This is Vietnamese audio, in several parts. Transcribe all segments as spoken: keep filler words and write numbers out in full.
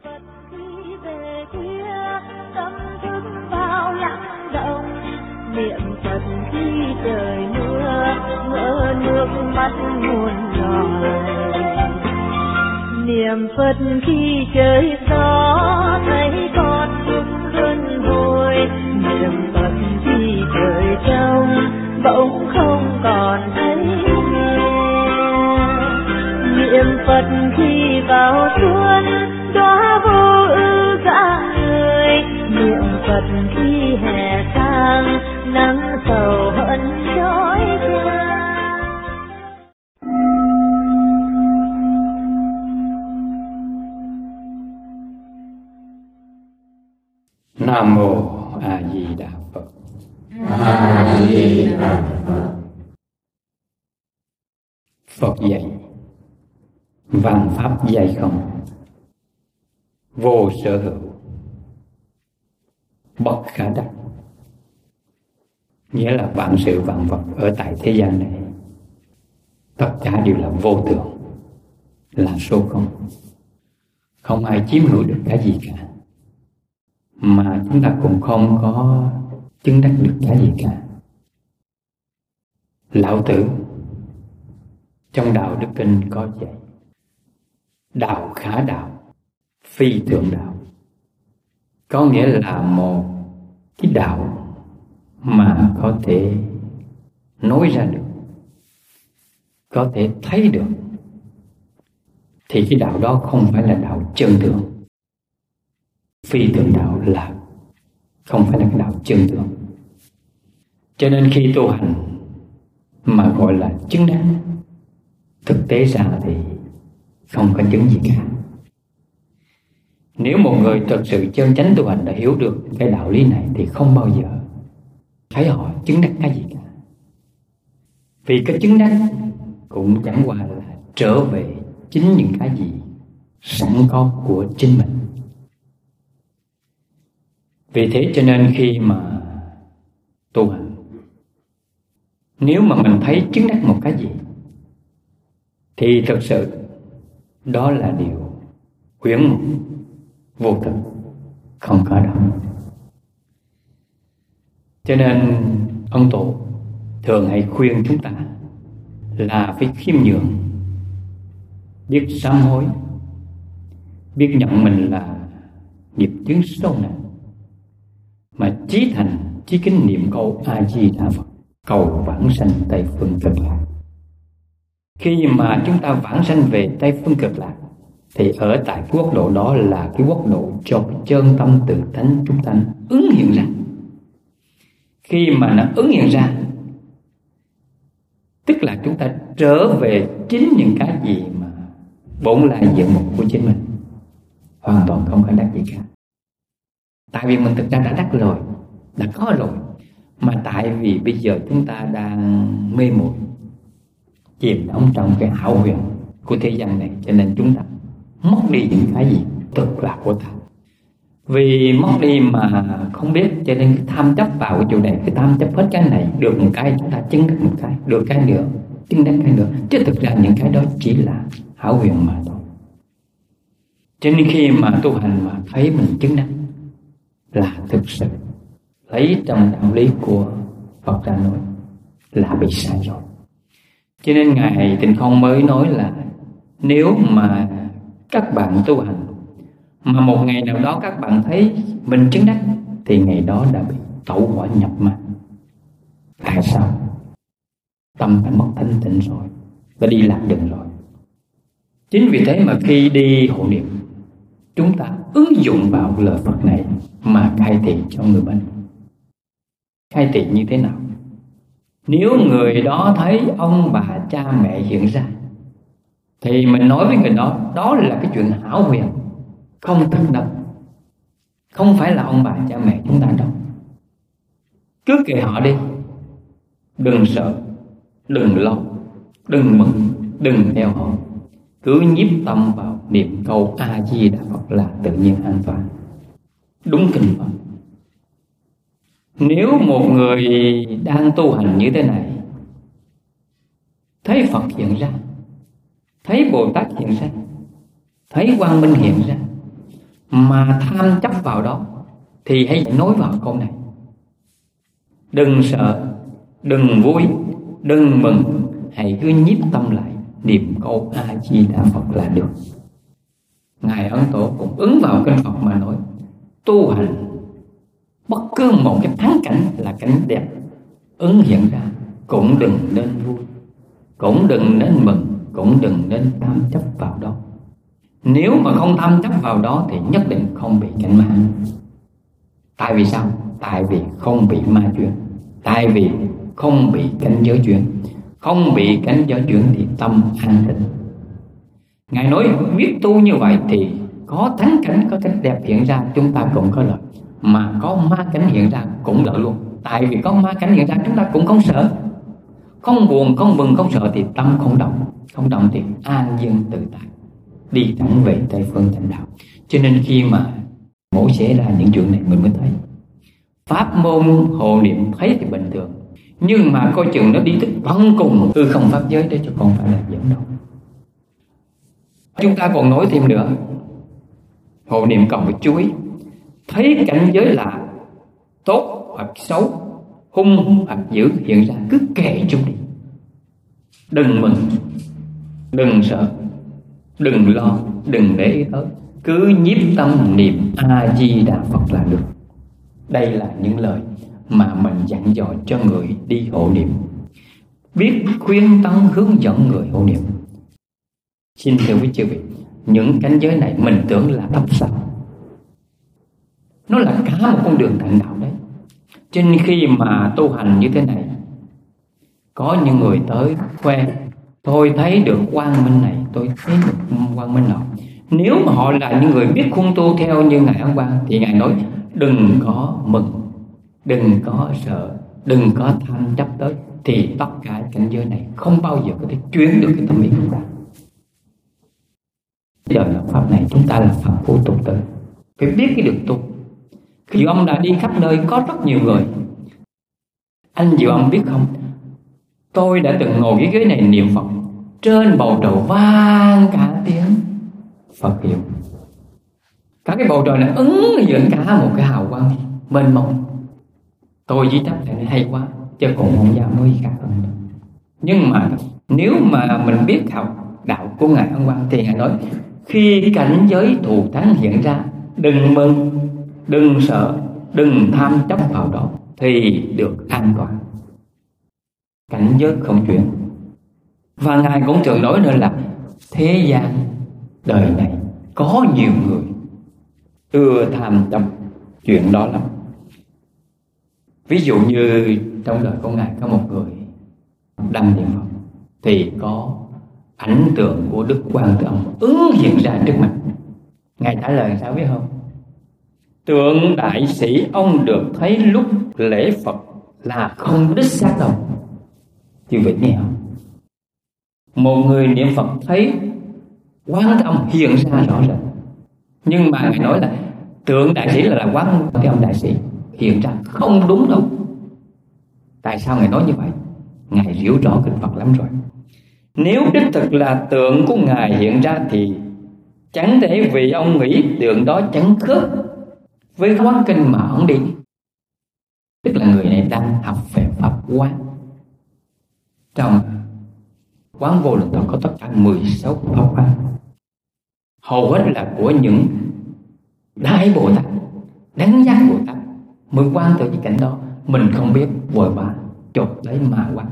Phật khi về khuya tâm thức bao lặng động, niệm Phật khi trời mưa ngỡ nước mắt muôn loài, niệm Phật khi trời gió thấy con chung luân hồi, niệm Phật khi trời trong bỗng không còn thấy nghe, niệm Phật khi vào xuân đóa vô ưu cả người, niệm Phật khi hè sang nắng sầu hận chói chang. Nam mô A Di Đà Phật. A Di Đà Phật. Phật dạy văn pháp dạy không, vô sở hữu, bất khả đắc. Nghĩa là vạn sự vạn vật ở tại thế gian này tất cả đều là vô thường, là số không. Không ai chiếm hữu được cái gì cả, mà chúng ta cũng không có chứng đắc được cái gì cả. Lão Tử trong Đạo Đức Kinh có dạy: đạo khả đạo, phi thượng đạo. Có nghĩa là một cái đạo mà có thể nói ra được, có thể thấy được, thì cái đạo đó không phải là đạo chân thường. Phi thượng đạo là không phải là cái đạo chân thường. Cho nên khi tu hành mà gọi là chứng đắc, thực tế ra thì không có chứng gì cả. Nếu một người thật sự chân chánh tu hành đã hiểu được cái đạo lý này thì không bao giờ thấy họ chứng đắc cái gì cả. Vì cái chứng đắc cũng chẳng qua là trở về chính những cái gì sẵn có của chính mình. Vì thế cho nên khi mà tu hành, nếu mà mình thấy chứng đắc một cái gì thì thật sự đó là điều huyễn mộng, vô thực, không có đâu. Cho nên ông Tổ thường hay khuyên chúng ta là phải khiêm nhường, biết sám hối, biết nhận mình là nghiệp chướng sâu nặng, mà chí thành chí kính niệm câu A Di Đà Phật, cầu vãng sanh Tây phương Cực Lạc. Khi mà chúng ta vãng sanh về Tây phương Cực Lạc thì ở tại quốc độ đó là cái quốc độ cho chân tâm tự tánh chúng ta ứng hiện ra. Khi mà nó ứng hiện ra, tức là chúng ta trở về chính những cái gì mà bổn lại diện mục của chính mình, hoàn toàn không có đắc gì cả. Tại vì mình thực ra đã đắc rồi, đã có rồi, mà tại vì bây giờ chúng ta đang mê muội, chìm đắm trong cái hão huyền của thế gian này, cho nên chúng ta mất đi những cái gì thực là của ta. Vì mất đi mà không biết, cho nên cái tham chấp vào cái chỗ này, cái tham chấp hết cái này, được một cái chúng ta chứng đắc một cái, được cái nữa chứng đắc cái nữa, chứ thực ra những cái đó chỉ là hão huyền mà thôi. Cho nên khi mà tu hành mà thấy mình chứng đắc là thực sự lấy trong đạo lý của Phật ra nói là bị sai rồi. Cho nên Ngài Tịnh Không mới nói là nếu mà các bạn tu hành mà một ngày nào đó các bạn thấy mình chứng đắc thì ngày đó đã bị tẩu hỏa nhập ma. Tại sao? Tâm đã mất thanh tịnh rồi, đã đi lạc đường rồi. Chính vì thế mà khi đi hộ niệm, chúng ta ứng dụng vào lời Phật này mà khai thị cho người bệnh. Khai thị như thế nào? Nếu người đó thấy ông bà cha mẹ hiện ra thì mình nói với người đó, đó là cái chuyện hão huyền, không thật đâu, không phải là ông bà cha mẹ chúng ta đâu. Cứ kệ họ đi, đừng sợ, đừng lo, đừng mừng, đừng theo họ. Cứ nhiếp tâm vào niệm câu A Di Đà Phật là tự nhiên an toàn. Đúng kinh Phật. Nếu một người đang tu hành như thế này, thấy Phật hiện ra, thấy Bồ Tát hiện ra, thấy Quang Minh hiện ra, mà tham chấp vào đó thì hãy nói vào câu này: đừng sợ, đừng vui, đừng mừng, hãy cứ nhiếp tâm lại niệm câu A Di Đà Phật là được. Ngài Ấn Tổ cũng ứng vào kinh Phật mà nói: tu hành bất cứ một cái thắng cảnh là cảnh đẹp ứng hiện ra, cũng đừng nên vui, cũng đừng nên mừng, cũng đừng nên tham chấp vào đó. Nếu mà không tham chấp vào đó thì nhất định không bị cảnh ma. Tại vì sao? Tại vì không bị ma chuyển, tại vì không bị cảnh giới chuyển. Không bị cảnh giới chuyển thì tâm an tịnh. Ngài nói biết tu như vậy thì có thắng cảnh, có cảnh đẹp hiện ra chúng ta cũng có lợi, mà có ma cảnh hiện ra cũng lợi luôn. Tại vì có ma cảnh hiện ra chúng ta cũng không sợ, không buồn, không mừng, không sợ thì tâm không động. Không động thì an dân tự tại, đi thẳng về Tây phương Chánh đạo. Cho nên khi mà mỗi xảy ra những chuyện này mình mới thấy pháp môn hộ niệm thấy thì bình thường, nhưng mà coi chừng nó đi tới tận cùng hư không pháp giới đấy, chứ không phải là dẫn đâu. Chúng ta còn nói thêm nữa, hộ niệm còn phải chú ý, thấy cảnh giới là tốt hoặc xấu, hung hoặc dữ hiện ra cứ kệ chúng đi, đừng mừng, đừng sợ, đừng lo, đừng để ý tới, cứ nhiếp tâm niệm A Di Đà Phật là được. Đây là những lời mà mình dặn dò cho người đi hộ niệm, biết khuyên tấn hướng dẫn người hộ niệm. Xin thưa quý chư vị, những cảnh giới này mình tưởng là thấp sao, nó là cả một con đường thành đạo đấy. Cho nên khi mà tu hành như thế này, có những người tới khoe: tôi thấy được quang minh này, tôi thấy được quang minh nọ. Nếu mà họ là những người biết khuôn tu theo như Ngài Ấn Quang thì Ngài nói đừng có mừng, đừng có sợ, đừng có tham chấp tới, thì tất cả cảnh giới này không bao giờ có thể chuyển được cái tâm ý của ta. Đời lập pháp này chúng ta là phạm phu tục tử, phải biết cái đường tu. Diệu Âm đã đi khắp nơi, có rất nhiều người. Anh Diệu Âm biết không, tôi đã từng ngồi cái ghế này niệm Phật, trên bầu trời vang cả tiếng Phật hiệu, cả cái bầu trời này ứng dựng cả một cái hào quang mênh mông. Tôi chỉ chấp nhận hay quá, chứ cũng không dám nói gì khác hơn. Nhưng mà nếu mà mình biết học đạo của Ngài Ấn Quang thì Ngài nói khi cảnh giới thù thắng hiện ra, đừng mừng, đừng sợ, đừng tham chấp vào đó thì được an toàn, cảnh giới không chuyển. Và Ngài cũng thường nói nữa là thế gian đời này có nhiều người ưa tham chấp chuyện đó lắm. Ví dụ như trong đời của Ngài có một người đăng niệm Phật thì có ảnh tượng của Đức Quan Thế Âm ứng hiện ra trước mặt. Ngài trả lời sao biết không? Tượng đại sĩ ông được thấy lúc lễ Phật là không đích xác đâu. Chứ vậy nghe không? Một người niệm Phật thấy Quán Thế Âm hiện ra rõ ràng, nhưng mà Ngài nói là tượng đại sĩ là, là Quán Thế Âm đại sĩ hiện ra không đúng đâu. Tại sao Ngài nói như vậy? Ngài hiểu rõ kinh Phật lắm rồi. Nếu đích thực là tượng của Ngài hiện ra thì chẳng thể vì ông nghĩ tượng đó chẳng khớp với quán kinh mà ông đi. Tức là người này đang học về Pháp quán. Trong Quán Vô Lượng Thọ có tất cả mười sáu Pháp quán, hầu hết là của những Đại Bồ Tát, Đấng Giác Bồ Tát mới quan tới những cảnh đó. Mình không biết, vội vã chột lấy mà quán.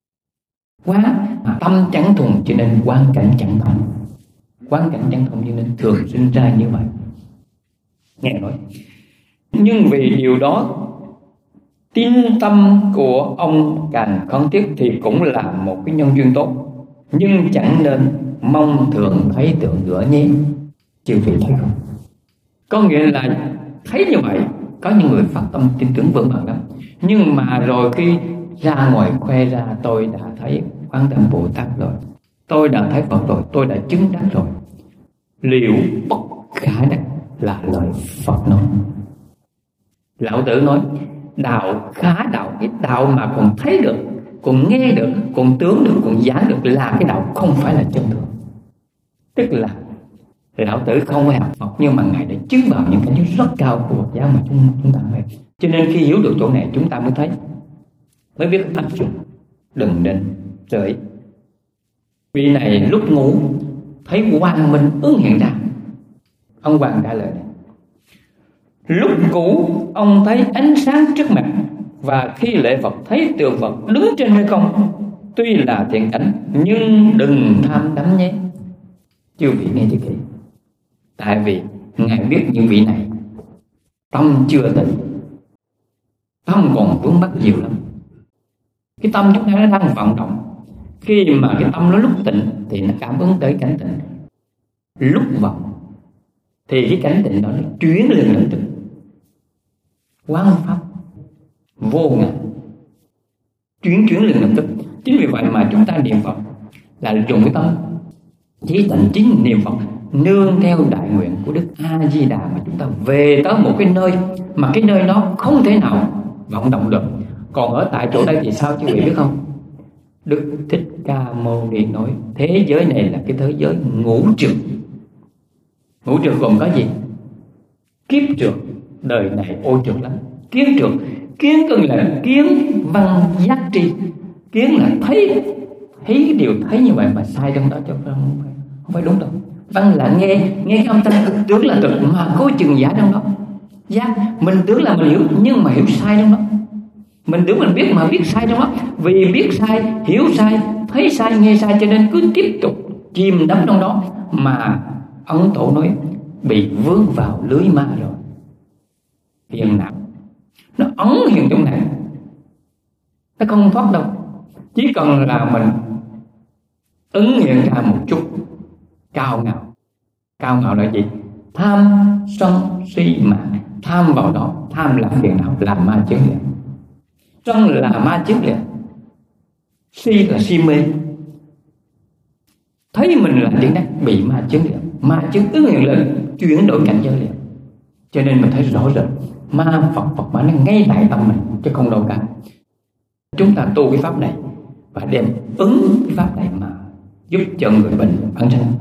Quán tâm chẳng thuần cho nên quán cảnh chẳng thông. Quán cảnh chẳng thông cho nên thường sinh ra như vậy. Nghe nói, nhưng vì điều đó tín tâm của ông càng khấn thiết thì cũng là một cái nhân duyên tốt, nhưng chẳng nên mong thường thấy tượng nữa nhé. Chư vị thấy không? Có nghĩa là thấy như vậy, có những người phát tâm tin tưởng vững vàng lắm, nhưng mà rồi khi ra ngoài khoe ra tôi đã thấy Quán Thế Âm Bồ Tát rồi, tôi đã thấy Phật rồi, tôi đã chứng đắc rồi. Liệu bất khả đắc là lời Phật nói. Lão Tử nói đạo khá đạo, ít đạo mà còn thấy được, còn nghe được, còn tướng được, còn giảng được là cái đạo không phải là chân thường. Tức là Lão Tử không phải học Phật, nhưng mà Ngài đã chứng vào những cảnh giới rất cao của Phật giáo mà chúng, chúng ta phải. Cho nên khi hiểu được chỗ này chúng ta mới thấy, mới biết áp dụng, đừng nên rời. Vị này lúc ngủ thấy quang minh ứng hiện ra. Ông Hoàng trả lời này: lúc ngủ ông thấy ánh sáng trước mặt, và khi lễ Phật thấy tượng Phật đứng trên hư không. Tuy là thiện cảnh nhưng đừng tham đắm nhé. Chư vị nghe cho kỹ. Tại vì Ngài biết những vị này tâm chưa tịnh, tâm còn vướng mắc nhiều lắm. Cái tâm chúng ta nó đang vận động. Khi mà cái tâm nó lúc tịnh thì nó cảm ứng tới cảnh tịnh, lúc vọng thì cái cảnh tịnh đó nó chuyển lên lập tức. Quán pháp vô ngã, chuyển chuyển lên lập tức. Chính vì vậy mà chúng ta niệm Phật là dùng cái tâm chí tịnh chính niệm Phật, nương theo đại nguyện của Đức A Di Đà mà chúng ta về tới một cái nơi mà cái nơi đó không thể nào vận động được. Còn ở tại chỗ đây thì sao chứ vị biết không? Đức Thích Ca Mâu Ni nói thế giới này là cái thế giới ngũ trược. Ngũ trược gồm có gì? Kiếp trược, đời này ô trược lắm. Kiến trược, kiến cần là kiến văn giác tri. Kiến là thấy, thấy cái điều thấy như vậy mà sai trong đó, chứ không phải, không phải đúng đâu. Văn là nghe, nghe cái âm thanh tưởng là thực mà có chừng giả trong đó. Giác, mình tưởng là mình hiểu nhưng mà hiểu sai trong đó. Mình tưởng mình biết mà biết sai trong đó. Vì biết sai, hiểu sai, thấy sai, nghe sai, cho nên cứ tiếp tục chìm đắm trong đó. Mà Ấn Tổ nói bị vướng vào lưới ma rồi. Hiện nào nó ấn hiện trong này, nó không thoát đâu. Chỉ cần là mình ứng hiện ra một chút cao ngạo. Cao ngạo là gì? Tham sân si mạng. Tham vào đó, tham là phiền não, là ma chướng liền. Sân là ma chướng liền. Si là si mê. Thấy mình là chuyện đắc bị ma chướng liền. Ma chướng ứng hiện lên, chuyển đổi cảnh giới liền. Cho nên mình thấy rõ rệt ma Phật Phật mà nó ngay tại tâm mình chứ không đâu cả. Chúng ta tu cái pháp này và đem ứng cái pháp này mà giúp cho người bệnh bản thân.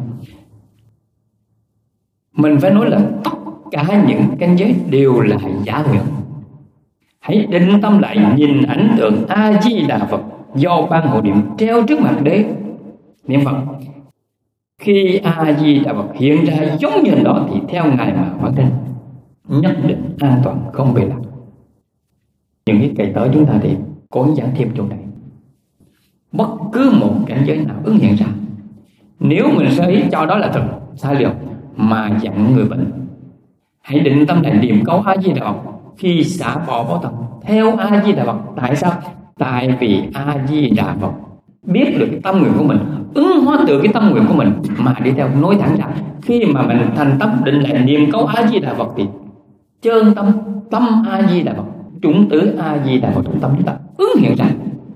Mình phải nói là tất cả những cảnh giới đều là giả nguyện. Hãy định tâm lại nhìn ảnh tượng A Di Đà Phật do ban hộ niệm treo trước mặt đế niệm Phật. Khi A Di Đà Phật hiện ra giống như đó thì theo ngài mà bản thân nhất định an toàn, không bị lạc. Những cái cây tới chúng ta thì có giảng thêm chỗ này. Bất cứ một cảnh giới nào ứng hiện ra, nếu mình sơ ý cho đó là thật, sai lầm mà dặn người bệnh. Hãy định tâm lại niệm câu A Di Đà Phật khi xả bỏ báo thân theo A Di Đà Phật. Tại sao? Tại vì A Di Đà Phật biết được cái tâm nguyện của mình, ứng hóa từ cái tâm nguyện của mình mà đi theo nối thẳng ra. Khi mà mình thành tâm định lại niệm câu A Di Đà Phật thì chơn tâm, tâm A Di Đà Phật, chủng tử A Di Đà Phật trong tâm chúng ta ứng hiện ra.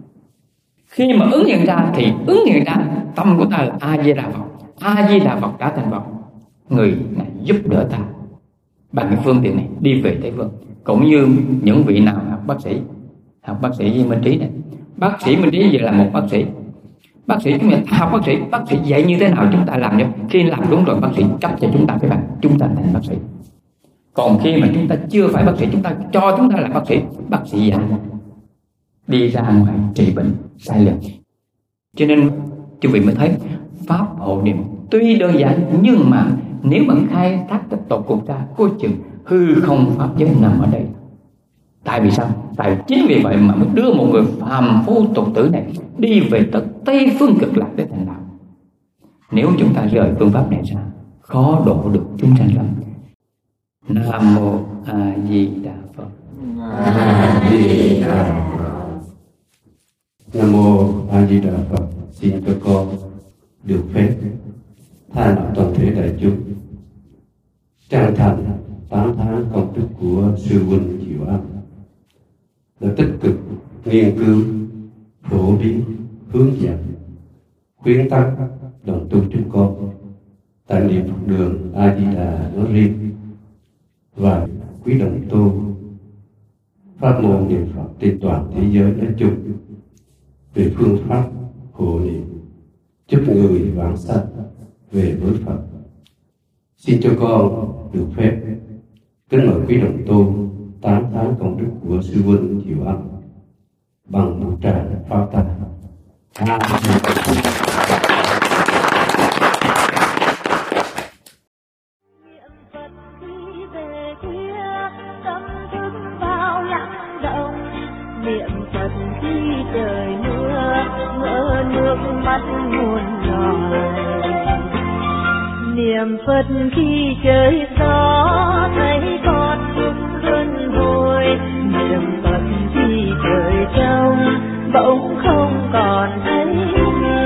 Khi mà ứng hiện ra thì ứng hiện ra tâm của ta là A Di Đà Phật. A Di Đà Phật đã thành Phật, người này giúp đỡ ta bằng cái phương tiện này đi về Tây Phương. Cũng như những vị nào học bác sĩ, học bác sĩ Minh Trí này, bác sĩ Minh Trí giờ là một bác sĩ. Bác sĩ chúng ta học bác sĩ, bác sĩ dạy như thế nào chúng ta làm nhé. Khi làm đúng rồi, bác sĩ cấp cho chúng ta cái bằng, chúng ta thành bác sĩ. Còn khi mà chúng ta chưa phải bác sĩ, chúng ta cho chúng ta là bác sĩ, bác sĩ dạy đi ra ngoài trị bệnh sai lầm. Cho nên quý vị mới thấy pháp hộ niệm tuy đơn giản, nhưng mà nếu mà khai thác tiếp tục cùng ra, coi chừng hư không pháp giới nằm ở đây. Tại vì sao? Tại chính vì vậy mà mới đưa một người phàm phu tục tử này đi về tới Tây Phương Cực Lạc để thành đạo. Nếu chúng ta rời phương pháp này ra, khó độ được chúng sanh lắm. Nam mô A Di Đà Phật. A Di Đà Phật. Nam mô A Di Đà Phật. Xin cho con được phép thay mặt toàn thể đại chúng chân thành tán thán công đức của sư huynh Diệu Âm đã tích cực nghiên cứu, phổ biến, hướng dẫn, khuyến tắc đồng tu chúng con tại niệm Phật đường A Di Đà nói riêng và quý đồng tu pháp môn niệm Phật trên toàn thế giới nói chung về phương pháp hộ niệm giúp người vãng sanh về với Phật. Xin cho con được phép kính mời quý đồng tu tán thán công đức của sư huynh Diệu Âm bằng một tràng pháo tay. Niệm Phật khi về khuya, tâm thức vào lặng động. Niệm Phật khi trời mưa, ngỡ nước mắt muôn loài. Niệm Phật khi trời gió, thấy con thức luân hồi. Niệm Phật khi trời trong, bỗng không còn thấy nghe.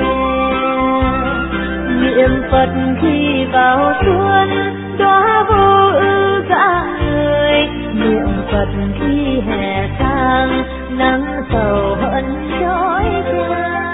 Niệm Phật khi vào xuân, đóa vô ưu rạng người. Niệm Phật khi hè sang, nắng sầu hận trói trang.